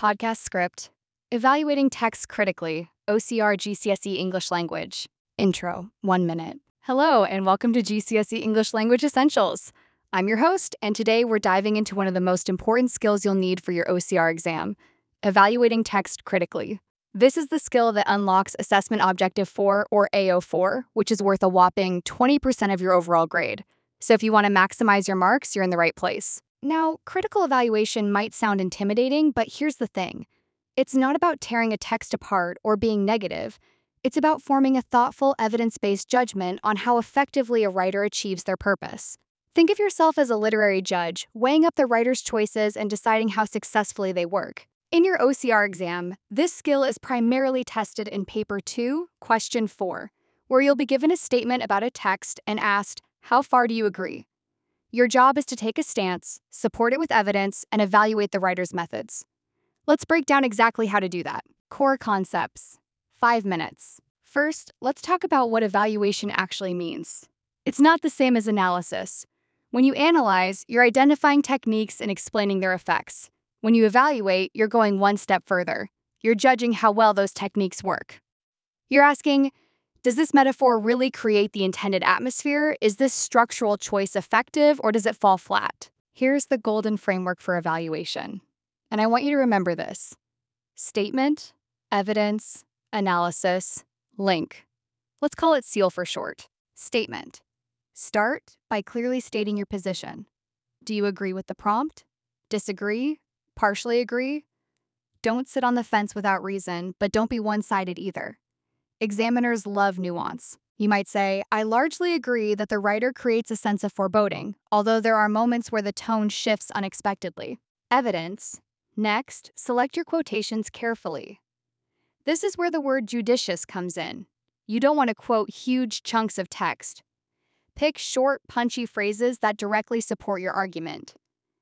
podcast script. Evaluating text critically, OCR GCSE English Language. Intro, 1 minute. Hello, and welcome to GCSE English Language Essentials. I'm your host, and today we're diving into one of the most important skills you'll need for your OCR exam, evaluating text critically. This is the skill that unlocks Assessment Objective 4, or AO4, which is worth a whopping 20% of your overall grade. So if you want to maximize your marks, you're in the right place. Now, critical evaluation might sound intimidating, but here's the thing. It's not about tearing a text apart or being negative. It's about forming a thoughtful, evidence-based judgment on how effectively a writer achieves their purpose. Think of yourself as a literary judge, weighing up the writer's choices and deciding how successfully they work. In your OCR exam, this skill is primarily tested in Paper 2, Question 4, where you'll be given a statement about a text and asked, how far do you agree? Your job is to take a stance, support it with evidence, and evaluate the writer's methods. Let's break down exactly how to do that. Core concepts. 5 minutes. First, let's talk about what evaluation actually means. It's not the same as analysis. When you analyze, you're identifying techniques and explaining their effects. When you evaluate, you're going one step further. You're judging how well those techniques work. You're asking, does this metaphor really create the intended atmosphere? Is this structural choice effective, or does it fall flat? Here's the golden framework for evaluation. And I want you to remember this. Statement, evidence, analysis, link. Let's call it SEAL for short. Statement. Start by clearly stating your position. Do you agree with the prompt? Disagree? Partially agree? Don't sit on the fence without reason, but don't be one-sided either. Examiners love nuance. You might say, I largely agree that the writer creates a sense of foreboding, although there are moments where the tone shifts unexpectedly. Evidence. Next, select your quotations carefully. This is where the word judicious comes in. You don't want to quote huge chunks of text. Pick short, punchy phrases that directly support your argument.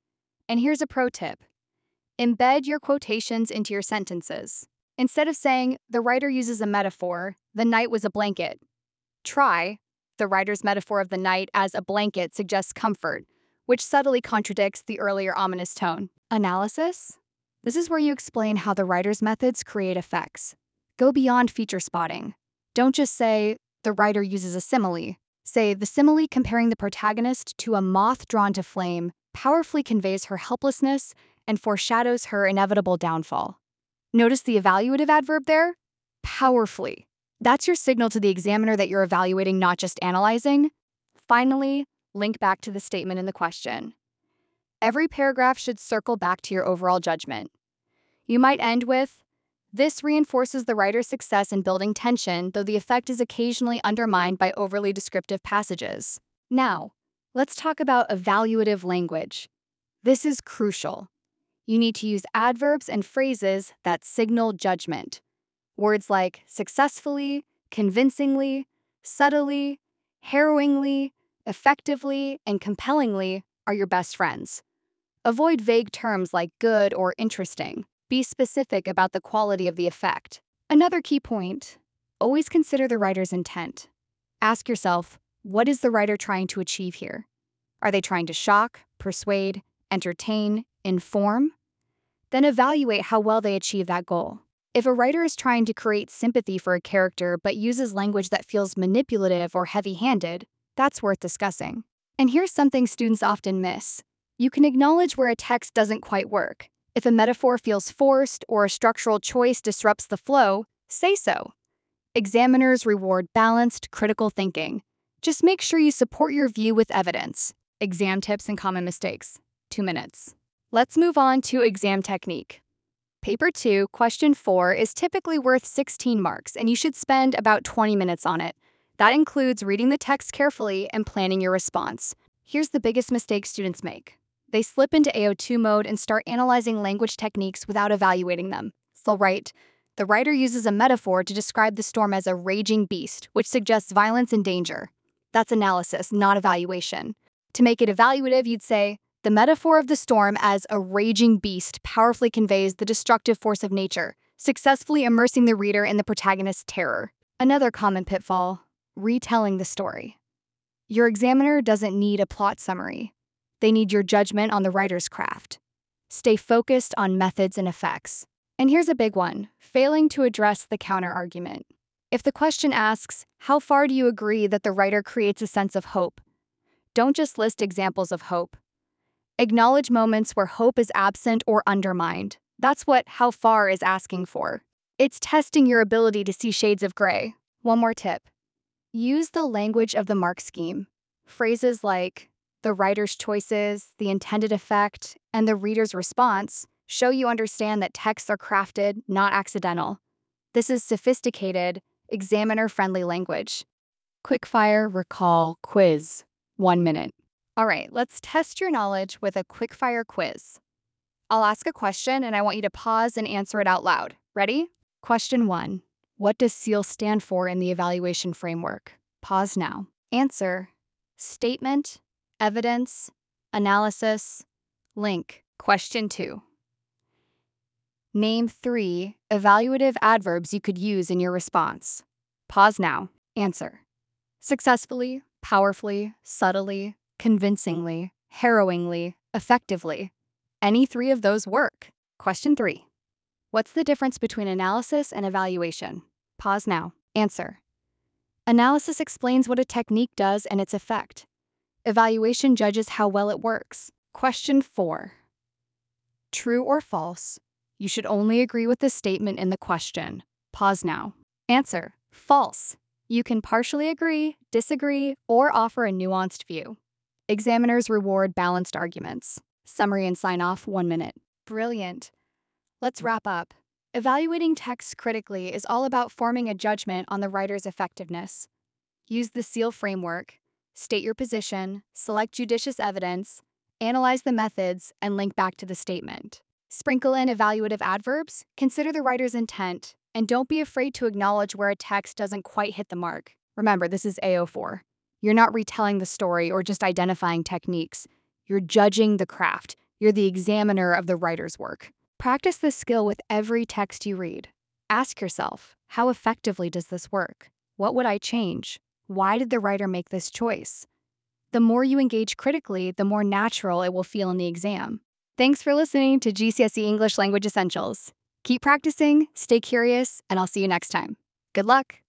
And here's a pro tip. Embed your quotations into your sentences. Instead of saying, the writer uses a metaphor, the night was a blanket. Try, the writer's metaphor of the night as a blanket suggests comfort, which subtly contradicts the earlier ominous tone. Analysis? This is where you explain how the writer's methods create effects. Go beyond feature spotting. Don't just say, the writer uses a simile. Say, the simile comparing the protagonist to a moth drawn to flame powerfully conveys her helplessness and foreshadows her inevitable downfall. Notice the evaluative adverb there? Powerfully. That's your signal to the examiner that you're evaluating, not just analyzing. Finally, link back to the statement in the question. Every paragraph should circle back to your overall judgment. You might end with, this reinforces the writer's success in building tension, though the effect is occasionally undermined by overly descriptive passages. Now, let's talk about evaluative language. This is crucial. You need to use adverbs and phrases that signal judgment. Words like successfully, convincingly, subtly, harrowingly, effectively, and compellingly are your best friends. Avoid vague terms like good or interesting. Be specific about the quality of the effect. Another key point, always consider the writer's intent. Ask yourself, what is the writer trying to achieve here? Are they trying to shock, persuade, entertain, inform? Then evaluate how well they achieve that goal. If a writer is trying to create sympathy for a character but uses language that feels manipulative or heavy-handed, that's worth discussing. And here's something students often miss. You can acknowledge where a text doesn't quite work. If a metaphor feels forced or a structural choice disrupts the flow, say so. Examiners reward balanced, critical thinking. Just make sure you support your view with evidence. Exam tips and common mistakes. 2 minutes. Let's move on to exam technique. Paper 2, Question 4 is typically worth 16 marks, and you should spend about 20 minutes on it. That includes reading the text carefully and planning your response. Here's the biggest mistake students make. They slip into AO2 mode and start analyzing language techniques without evaluating them. They'll write, the writer uses a metaphor to describe the storm as a raging beast, which suggests violence and danger. That's analysis, not evaluation. To make it evaluative, you'd say, the metaphor of the storm as a raging beast powerfully conveys the destructive force of nature, successfully immersing the reader in the protagonist's terror. Another common pitfall, retelling the story. Your examiner doesn't need a plot summary. They need your judgment on the writer's craft. Stay focused on methods and effects. And here's a big one: failing to address the counterargument. If the question asks, how far do you agree that the writer creates a sense of hope? Don't just list examples of hope. Acknowledge moments where hope is absent or undermined. That's what how far is asking for. It's testing your ability to see shades of gray. One more tip: use the language of the mark scheme. Phrases like the writer's choices, the intended effect, and the reader's response show you understand that texts are crafted, not accidental. This is sophisticated, examiner-friendly language. Quickfire recall quiz. 1 minute. All right, let's test your knowledge with a quickfire quiz. I'll ask a question and I want you to pause and answer it out loud. Ready? Question 1. What does SEAL stand for in the evaluation framework? Pause now. Answer: statement, evidence, analysis, link. Question 2. Name 3 evaluative adverbs you could use in your response. Pause now. Answer: successfully, powerfully, subtly, convincingly, harrowingly, effectively. Any 3 of those work. Question 3. What's the difference between analysis and evaluation? Pause now. Answer: analysis explains what a technique does and its effect. Evaluation judges how well it works. Question 4. True or false? You should only agree with the statement in the question. Pause now. Answer: false. You can partially agree, disagree, or offer a nuanced view. Examiners reward balanced arguments. Summary and sign off. 1 minute. Brilliant. Let's wrap up. Evaluating texts critically is all about forming a judgment on the writer's effectiveness. Use the SEAL framework, state your position, select judicious evidence, analyze the methods, and link back to the statement. Sprinkle in evaluative adverbs, consider the writer's intent, and don't be afraid to acknowledge where a text doesn't quite hit the mark. Remember, this is AO4. You're not retelling the story or just identifying techniques. You're judging the craft. You're the examiner of the writer's work. Practice this skill with every text you read. Ask yourself, how effectively does this work? What would I change? Why did the writer make this choice? The more you engage critically, the more natural it will feel in the exam. Thanks for listening to GCSE English Language Essentials. Keep practicing, stay curious, and I'll see you next time. Good luck!